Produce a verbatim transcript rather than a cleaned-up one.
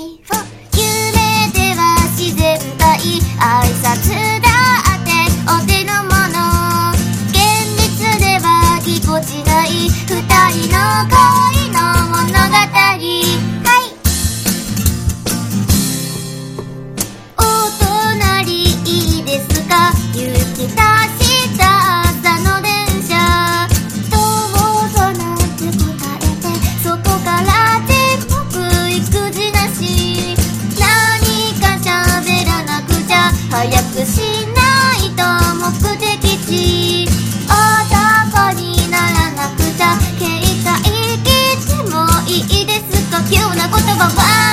イフォ夢では自然体挨拶だってお手の物現実ではぎこちない二人の恋の物語はいお隣いいですか行き出した朝の電車どうぞなんて答えてそこから全国育児なし何か喋らなくちゃ早くしないと目的地男にならなくちゃ警戒切ってもいいですか急な言葉は